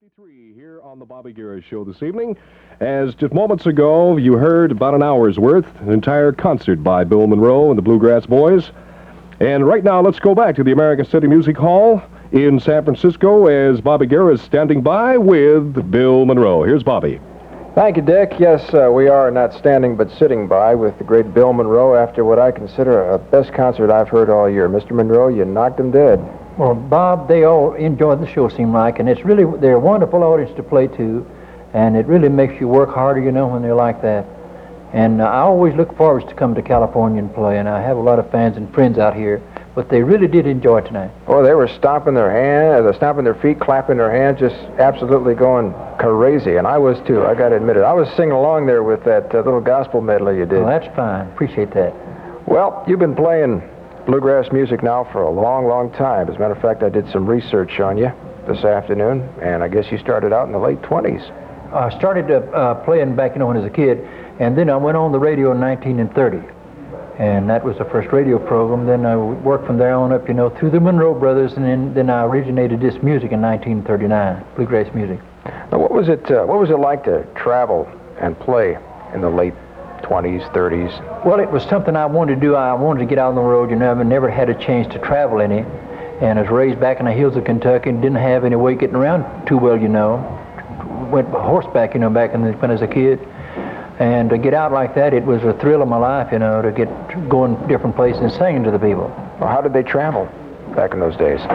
53 here on the Bobby Garris Show this evening. As just moments ago, you heard about an hour's worth, an entire concert by Bill Monroe and the Bluegrass Boys. And right now, let's go back to the American City Music Hall in San Francisco as Bobby Garris is standing by with Bill Monroe. Here's Bobby. Thank you, Dick. Yes, we are not standing but sitting by with the great Bill Monroe after what I consider a best concert I've heard all year. Mr. Monroe, you knocked him dead. Well, Bob, they all enjoyed the show, seem like, and they're a wonderful audience to play to, and it really makes you work harder, when they're like that. And I always look forward to come to California and play, and I have a lot of fans and friends out here, but they really did enjoy it tonight. Oh, they were stomping their feet, clapping their hands, just absolutely going crazy, and I was too, I got to admit it. I was singing along there with that little gospel medley you did. Well, that's fine. Appreciate that. Well, you've been playing bluegrass music now for a long, long time. As a matter of fact, I did some research on you this afternoon, and I guess you started out in the late 20s. I started playing back, when I was a kid, and then I went on the radio in 1930, and that was the first radio program. Then I worked from there on up, through the Monroe Brothers, and then I originated this music in 1939, bluegrass music. Now, what was it like to travel and play in the late 20s, 30s? Well, it was something I wanted to do. I wanted to get out on the road. I never had a chance to travel any. And I was raised back in the hills of Kentucky and didn't have any way of getting around too well, Went horseback, when I was a kid. And to get out like that, it was a thrill of my life, to get going different places and singing to the people. Well, how did they travel back in those days?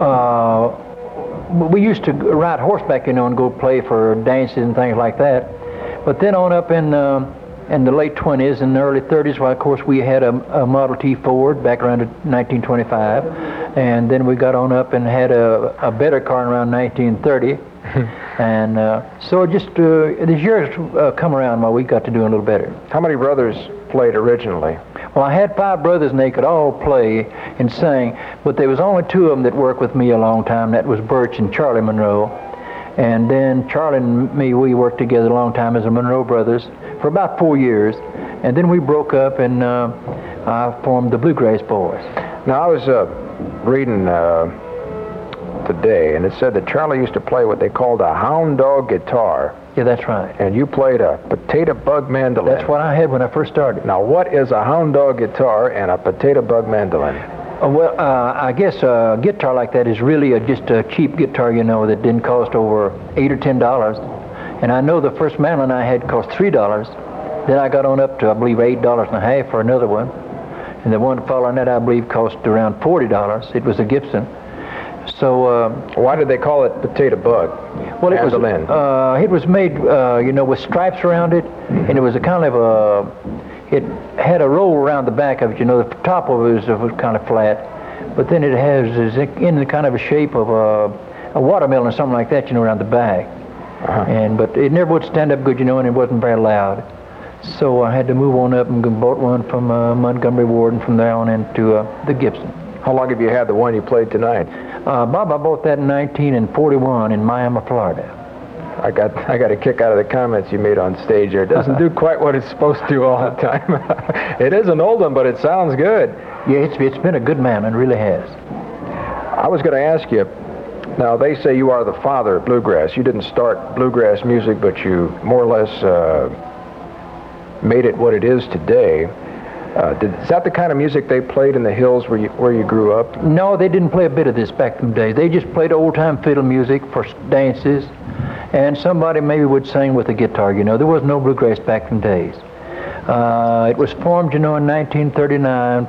We used to ride horseback, and go play for dances and things like that. But then on up in the late 20s and the early 30s, well, of course, we had a Model T Ford back around 1925, and then we got on up and had a better car around 1930, and so just these years come around while we got to do a little better. How many brothers played originally? Well, I had 5 brothers, and they could all play and sing, but there was only 2 of them that worked with me a long time. That was Birch and Charlie Monroe. And then Charlie and me, we worked together a long time as the Monroe Brothers for about 4 years. And then we broke up, and I formed the Bluegrass Boys. Now, I was reading today, and it said that Charlie used to play what they called a hound dog guitar. Yeah, that's right. And you played a potato bug mandolin. That's what I had when I first started. Now, what is a hound dog guitar and a potato bug mandolin? Well, I guess a guitar like that is really just a cheap guitar, that didn't cost over $8 or $10. And I know the first mandolin I had cost $3. Then I got on up to, I believe, $8.50 for another one. And the one following that, I believe, cost around $40. It was a Gibson. So why did they call it potato bug? Well, it was made, with stripes around it, and it was a kind of it had a roll around the back of it. The top of it was kind of flat, but then it is in the kind of a shape of a watermelon or something like that, around the back. Uh-huh. But it never would stand up good, and it wasn't very loud. So I had to move on up and bought one from Montgomery Ward, and from there on into the Gibson. How long have you had the one you played tonight? Bob, I bought that in 1941 in Miami, Florida. I got a kick out of the comments you made on stage there. It doesn't do quite what it's supposed to all the time. It is an old one, but it sounds good. Yeah, it's been a good man, it really has. I was going to ask you, now they say you are the father of bluegrass. You didn't start bluegrass music, but you more or less made it what it is today. Is that the kind of music they played in the hills where you grew up? No, they didn't play a bit of this back in the day. They just played old-time fiddle music for dances, and somebody maybe would sing with a guitar. There was no bluegrass back in the days. It was formed, in 1939,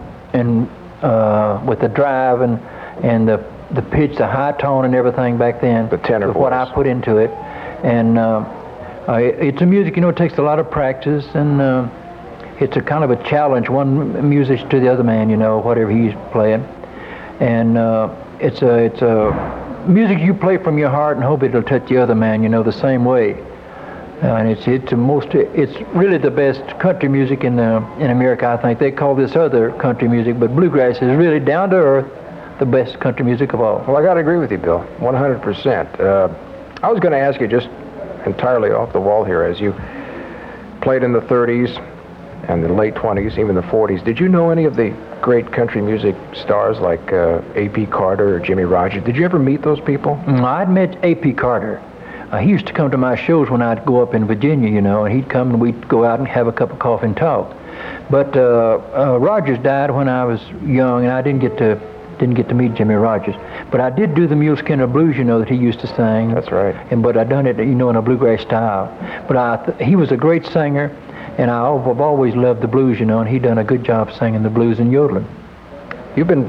and with the drive and the pitch, the high tone, and everything back then. The tenor voice. What I put into it, and it's a music. It takes a lot of practice, and it's a kind of a challenge, one musician to the other man, whatever he's playing. And it's a music you play from your heart and hope it'll touch the other man, the same way. And it's really the best country music in America, I think. They call this other country music, but bluegrass is really down to earth, the best country music of all. Well, I got to agree with you, Bill, 100%. I was going to ask you just entirely off the wall here, as you played in the 30s, and the late 20s, even the 40s. Did you know any of the great country music stars like A.P. Carter or Jimmy Rogers? Did you ever meet those people? I'd met A.P. Carter. he used to come to my shows when I'd go up in Virginia, you know, and he'd come and we'd go out and have a cup of coffee and talk. But Rogers died when I was young, and I didn't get to meet Jimmy Rogers. But I did do the Mule Skinner Blues, you know, that he used to sing. That's right. But I done it, you know, in a bluegrass style. But he was a great singer, and I've always loved the blues, you know, and he done a good job singing the blues and yodeling. You've been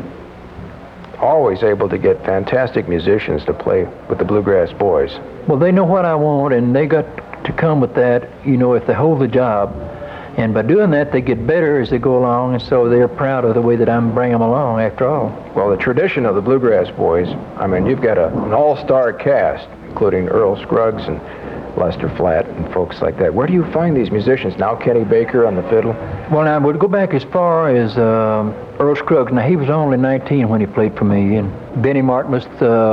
always able to get fantastic musicians to play with the Bluegrass Boys. Well, they know what I want, and they got to come with that, you know, if they hold the job. And by doing that, they get better as they go along, and so they're proud of the way that I'm bringing them along, after all. Well, the tradition of the Bluegrass Boys, I mean, you've got an all-star cast, including Earl Scruggs and Lester Flatt and folks like that. Where do you find these musicians now? Kenny Baker on the fiddle? Well, I would go back as far as Earl Scruggs. Now, he was only 19 when he played for me, and Benny Martin was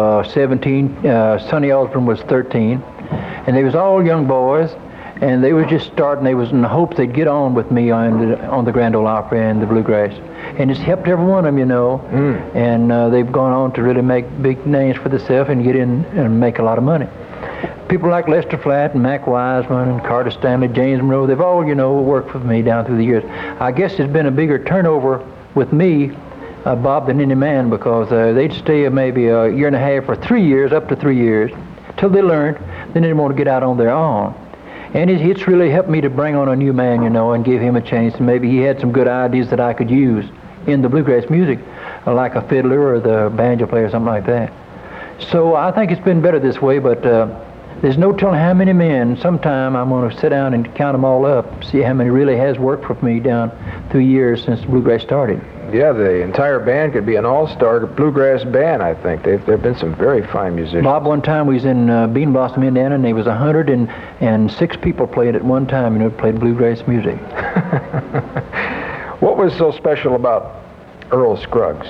17, Sonny Osborne was 13, and they was all young boys, and they was just starting. They was in the hope they'd get on with me on the Grand Ole Opry and the Bluegrass, and it's helped every one of them, you know, and they've gone on to really make big names for themselves and get in and make a lot of money. People like Lester Flatt and Mac Wiseman and Carter Stanley, James Monroe, they've all, you know, worked with me down through the years. I guess there's been a bigger turnover with me, Bob, than any man, because they'd stay maybe a year and a half or 3 years, up to 3 years, till they learned, then they'd want to get out on their own. And it's really helped me to bring on a new man, you know, and give him a chance, and maybe he had some good ideas that I could use in the bluegrass music, like a fiddler or the banjo player or something like that. So I think it's been better this way, but there's no telling how many men. Sometime I'm going to sit down and count them all up, see how many really has worked for me down through years since bluegrass started. Yeah, the entire band could be an all-star bluegrass band, I think. There have been some very fine musicians. Bob, one time we was in Bean Blossom, Indiana, and there was 106 people playing at one time, you know, played bluegrass music. What was so special about Earl Scruggs?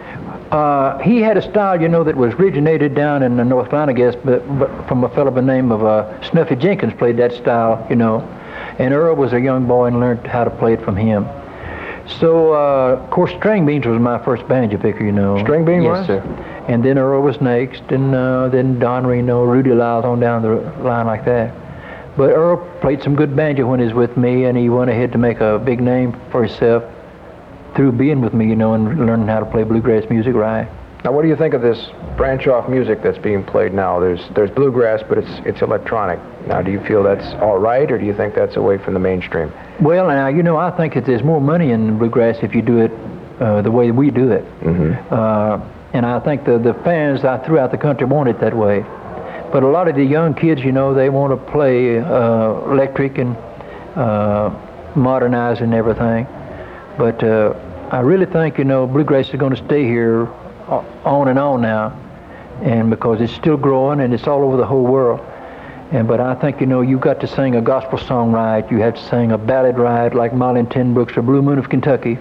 He had a style, you know, that was originated down in North Carolina, I guess, but from a fellow by the name of Snuffy Jenkins played that style, you know. And Earl was a young boy and learned how to play it from him. So, of course, String Beans was my first banjo picker, you know. String Bean yes, was? Sir. And then Earl was next, and then Don Reno, Rudy Lyles on down the line like that. But Earl played some good banjo when he was with me, and he went ahead to make a big name for himself through being with me, you know, and learning how to play bluegrass music right. Now, what do you think of this branch-off music that's being played now? There's bluegrass, but it's electronic. Now, do you feel that's all right, or do you think that's away from the mainstream? Well, now, you know, I think that there's more money in bluegrass if you do it the way we do it. And I think the fans throughout the country want it that way. But a lot of the young kids, you know, they want to play electric and modernize and everything. But I really think, you know, bluegrass is going to stay here on and on now, and because it's still growing and it's all over the whole world. But I think, you know, you've got to sing a gospel song right. You have to sing a ballad right, like Molly and Ten Brooks or Blue Moon of Kentucky.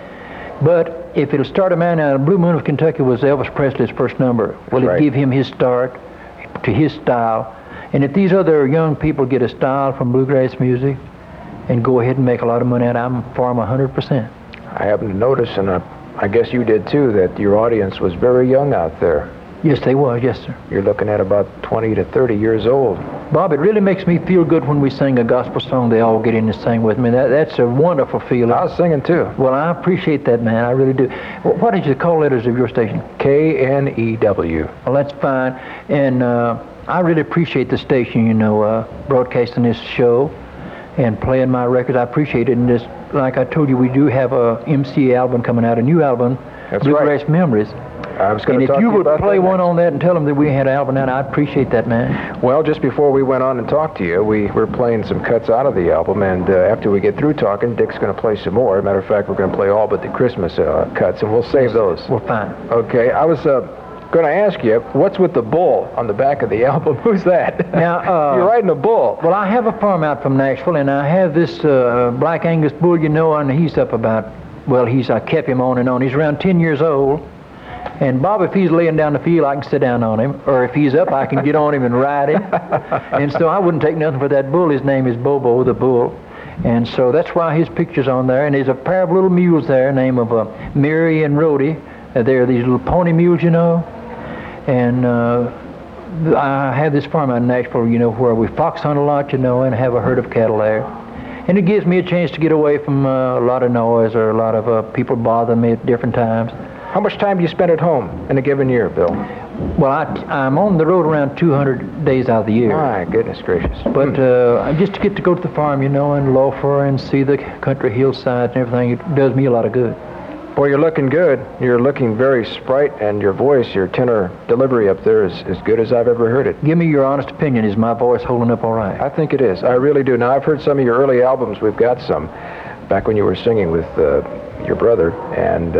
But if it'll start a man now, Blue Moon of Kentucky was Elvis Presley's first number. Will it give him his start to his style? And if these other young people get a style from bluegrass music and go ahead and make a lot of money out of it, I'm for them 100%. I happen to notice, and I guess you did too, that your audience was very young out there. Yes, they was. Yes, sir. You're looking at about 20 to 30 years old. Bob, it really makes me feel good when we sing a gospel song. They all get in and sing with me. That's a wonderful feeling. I was singing too. Well, I appreciate that, man. I really do. What is the call letters of your station? KNEW. Well, that's fine. And I really appreciate the station, you know, broadcasting this show and playing my records. I appreciate it. And just like I told you, we do have a MCA album coming out, a new album, That's Bluegrass right. Memories. I was going And to talk if to you would about play that one next. on that and tell them that we had an album out, I'd appreciate that, man. Well, just before we went on and talked to you, we were playing some cuts out of the album, and after we get through talking, Dick's going to play some more. Matter of fact, we're going to play all but the Christmas cuts, and we'll save those. We're fine. Okay, I was going to ask you, what's with the bull on the back of the album? Who's that? Now, you're riding a bull. Well, I have a farm out from Nashville, and I have this Black Angus bull, you know, and he's up about, well, I kept him on and on. He's around 10 years old. And Bob, if he's laying down the field, I can sit down on him. Or if he's up, I can get on him and ride him. And so I wouldn't take nothing for that bull. His name is Bobo, the bull. And so that's why his picture's on there. And there's a pair of little mules there, name of Mary and Rhodey. They're these little pony mules, you know. And I have this farm out in Nashville, you know, where we fox hunt a lot, you know, and have a herd of cattle there. And it gives me a chance to get away from a lot of noise or a lot of people bothering me at different times. How much time do you spend at home in a given year, Bill? Well, I'm on the road around 200 days out of the year. My goodness gracious. But just to get to go to the farm, you know, and loafer and see the country hillsides and everything, it does me a lot of good. Boy, you're looking good. You're looking very sprite, and your voice, your tenor delivery up there is as good as I've ever heard it. Give me your honest opinion. Is my voice holding up all right? I think it is. I really do. Now, I've heard some of your early albums. We've got some back when you were singing with your brother, and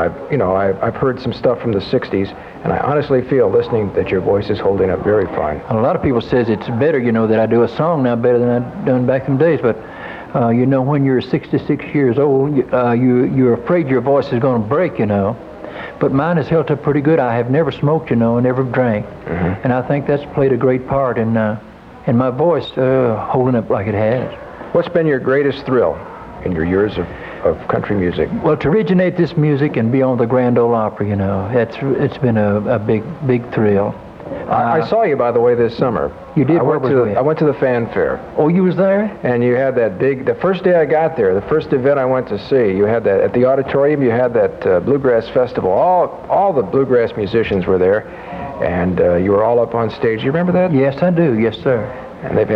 I've heard some stuff from the 60s, and I honestly feel, listening, that your voice is holding up very fine. A lot of people says it's better, you know, that I do a song now better than I done back in the days, but you know, when you're 66 years old, you're afraid your voice is going to break, you know. But mine has held up pretty good. I have never smoked, you know, and never drank. Mm-hmm. And I think that's played a great part in my voice holding up like it has. What's been your greatest thrill in your years of country music? Well, to originate this music and be on the Grand Ole Opry, you know, it's been a big thrill. I saw you, by the way, this summer. You did? I went to the fanfare. Oh, you was there? And you had that the first day I got there, the first event I went to see, you had that, at the auditorium, you had that Bluegrass Festival. All the bluegrass musicians were there, and you were all up on stage. You remember that? Yes, I do. Yes, sir. And they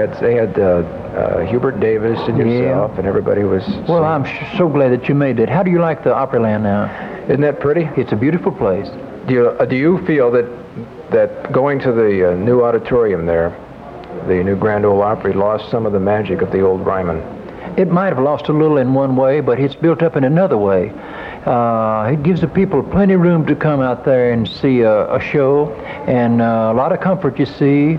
had Hubert Davis and yourself, and everybody was Well, I'm so glad that you made that. How do you like the Opryland now? Isn't that pretty? It's a beautiful place. Do you feel that going to the new auditorium there, the new Grand Ole Opry, lost some of the magic of the old Ryman? It might have lost a little in one way, but it's built up in another way. It gives the people plenty of room to come out there and see a show, and a lot of comfort, you see.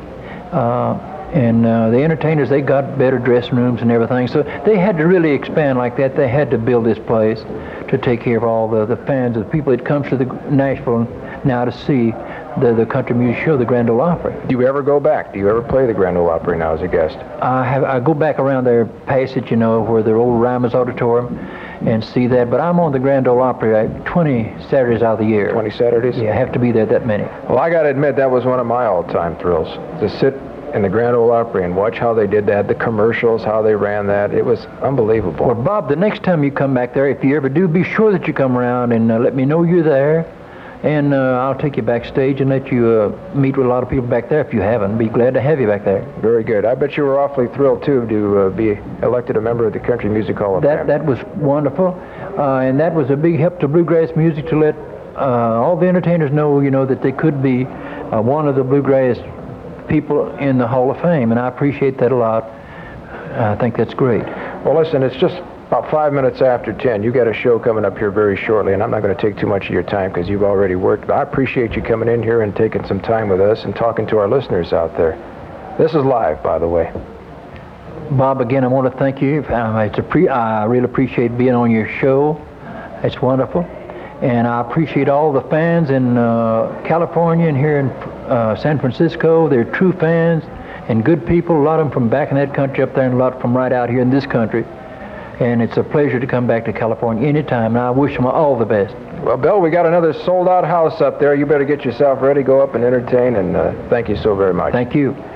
And the entertainers, they got better dressing rooms and everything. So they had to really expand like that. They had to build this place to take care of all the fans, the people that comes to the Nashville now to see the country music show, the Grand Ole Opry. Do you ever go back? Do you ever play the Grand Ole Opry now as a guest? I go back around there past it, you know, where the old Ryman's Auditorium, and see that. But I'm on the Grand Ole Opry 20 Saturdays out of the year. 20 Saturdays? Yeah, I have to be there that many. Well, I got to admit, that was one of my all-time thrills, to sit in the Grand Ole Opry and watch how they did that, the commercials, how they ran that. It was unbelievable. Well, Bob, the next time you come back there, if you ever do, be sure that you come around and let me know you're there. And I'll take you backstage and let you meet with a lot of people back there if you haven't. Be glad to have you back there. Very good. I bet you were awfully thrilled, too, to be elected a member of the Country Music Hall of Fame. That was wonderful. And that was a big help to bluegrass music, to let all the entertainers know, you know, that they could be one of the bluegrass people in the Hall of Fame. And I appreciate that a lot. I think that's great. Well, listen, it's just about 5 minutes after 10. You got a show coming up here very shortly, and I'm not going to take too much of your time because you've already worked. But I appreciate you coming in here and taking some time with us and talking to our listeners out there. This is live, by the way. Bob, again, I want to thank you. I really appreciate being on your show. It's wonderful. And I appreciate all the fans in California and here in San Francisco. They're true fans and good people. A lot of them from back in that country up there and a lot from right out here in this country. And it's a pleasure to come back to California anytime, and I wish them all the best. Well, Bill, we got another sold-out house up there. You better get yourself ready, go up and entertain, and thank you so very much. Thank you.